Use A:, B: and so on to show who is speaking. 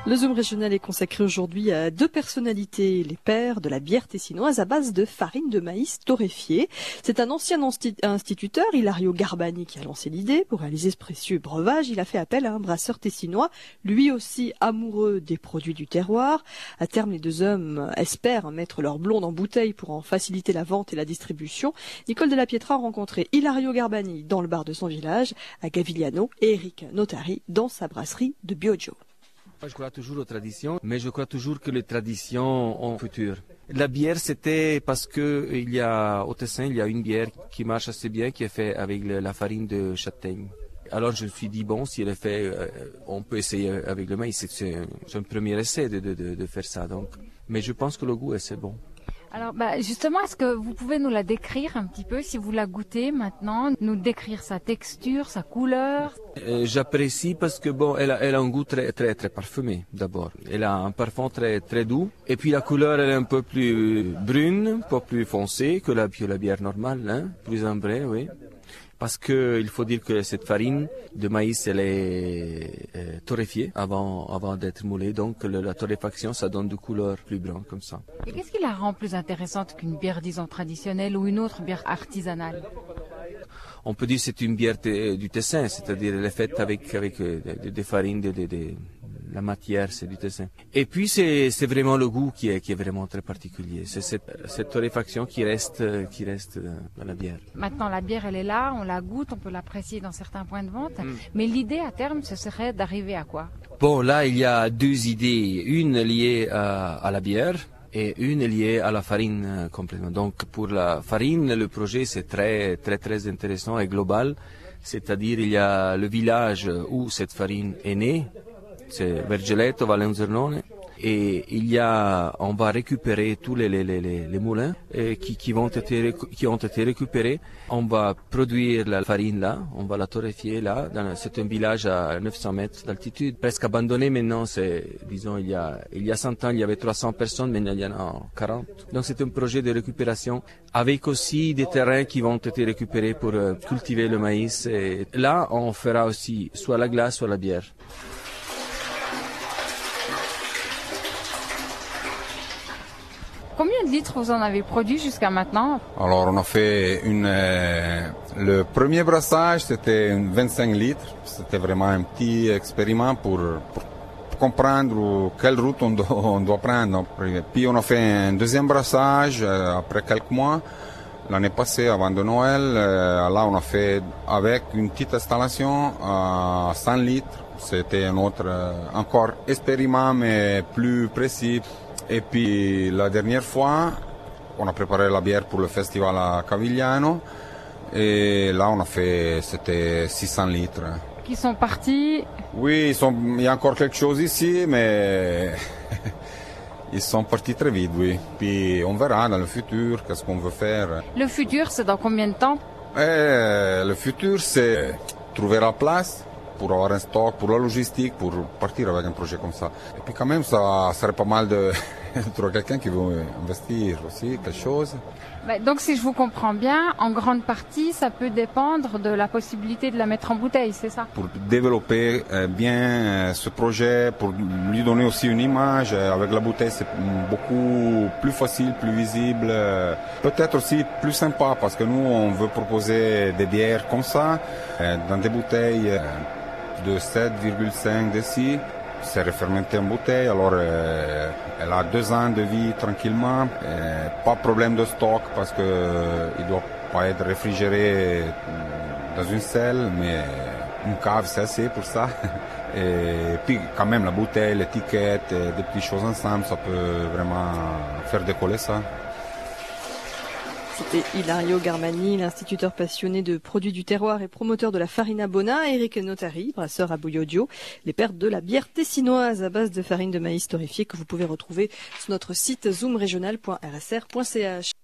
A: Le Zoom régional est consacré aujourd'hui à deux personnalités, les pères de la bière tessinoise à base de farine de maïs torréfiée. C'est un ancien instituteur, Ilario Garbani, qui a lancé l'idée. Pour réaliser ce précieux breuvage, il a fait appel à un brasseur tessinois, lui aussi amoureux des produits du terroir. À terme, les deux hommes espèrent mettre leur blonde en bouteille pour en faciliter la vente et la distribution. Nicole de la Pietra a rencontré Ilario Garbani dans le bar de son village, à Gavigliano, et Eric Notari dans sa brasserie de Bioggio.
B: Je crois toujours aux traditions, mais je crois toujours que les traditions ont un futur. La bière, c'était parce que au Tessin, il y a une bière qui marche assez bien, qui est faite avec la farine de châtaigne. Alors je me suis dit, bon, si elle est faite, on peut essayer avec le maïs. C'est un premier essai de faire ça. Donc. Mais je pense que le goût, c'est bon.
C: Alors, justement, est-ce que vous pouvez nous la décrire un petit peu, si vous la goûtez maintenant, nous décrire sa texture, sa couleur?
B: J'apprécie parce que bon, elle a un goût très parfumé d'abord. Elle a un parfum très doux. Et puis la couleur, elle est un peu plus brune, un peu plus foncée que la bière normale, hein, plus ambrée, oui. Parce que il faut dire que cette farine de maïs, elle est torréfiée avant d'être moulée. Donc la torréfaction, ça donne de couleurs plus blanches comme ça.
C: Et qu'est-ce qui la rend plus intéressante qu'une bière, disons, traditionnelle ou une autre bière artisanale?
B: On peut dire que c'est une bière du Tessin, c'est-à-dire elle est faite avec des farines, la matière, c'est du Tessin. Et puis c'est vraiment le goût qui est vraiment très particulier. C'est cette torréfaction qui reste dans la bière.
C: Maintenant la bière, elle est là, on la goûte, on peut l'apprécier dans certains points de vente. Mais l'idée à terme, ce serait d'arriver à quoi? Bon,
B: là il y a deux idées, une liée à la bière et une liée à la farine complètement. Donc pour la farine, le projet c'est très intéressant et global. C'est-à-dire il y a le village où cette farine est née, c'est Vergeletto, Valenzernone, et on va récupérer tous les moulins qui ont été récupérés. On va produire la farine là, on va la torréfier là. C'est un village à 900 mètres d'altitude, presque abandonné maintenant. Disons, il y a 100 ans, il y avait 300 personnes, maintenant il y en a 40. Donc c'est un projet de récupération avec aussi des terrains qui vont être récupérés pour cultiver le maïs. Et là, on fera aussi soit la glace, soit la bière.
C: Combien de litres vous en avez produit jusqu'à maintenant?
D: Alors on a fait le premier brassage, c'était 25 litres. C'était vraiment un petit expériment pour comprendre quelle route on doit prendre. Puis on a fait un deuxième brassage après quelques mois. L'année passée, avant de Noël, là on a fait avec une petite installation à 100 litres. C'était un autre encore expériment mais plus précis. Et puis la dernière fois, on a préparé la bière pour le festival à Gavigliano. Et là, c'était 600 litres.
C: Qui sont partis?
D: Oui, il y a encore quelque chose ici, mais ils sont partis très vite, oui. Puis on verra dans le futur qu'est-ce qu'on veut faire.
C: Le futur, c'est dans combien de temps?
D: Le futur, c'est trouver la place pour avoir un stock, pour la logistique, pour partir avec un projet comme ça. Et puis quand même, ça serait pas mal de trouver quelqu'un qui veut investir aussi, quelque chose.
C: Donc si je vous comprends bien, en grande partie, ça peut dépendre de la possibilité de la mettre en bouteille, c'est ça?
D: Pour développer bien ce projet, pour lui donner aussi une image, avec la bouteille c'est beaucoup plus facile, plus visible, peut-être aussi plus sympa, parce que nous on veut proposer des bières comme ça, dans des bouteilles de 7,5 décis. C'est refermenté en bouteille, alors elle a 2 ans de vie tranquillement. Pas de problème de stock parce que il doit pas être réfrigéré dans une selle, mais une cave c'est assez pour ça. Et puis quand même la bouteille, l'étiquette, des petites choses ensemble, ça peut vraiment faire décoller ça.
A: C'était Ilario Garbani, l'instituteur passionné de produits du terroir et promoteur de la farina bona, Eric Notari, brasseur à Bioggio, les pères de la bière tessinoise à base de farine de maïs torréfiée que vous pouvez retrouver sur notre site zoomregional.rsr.ch.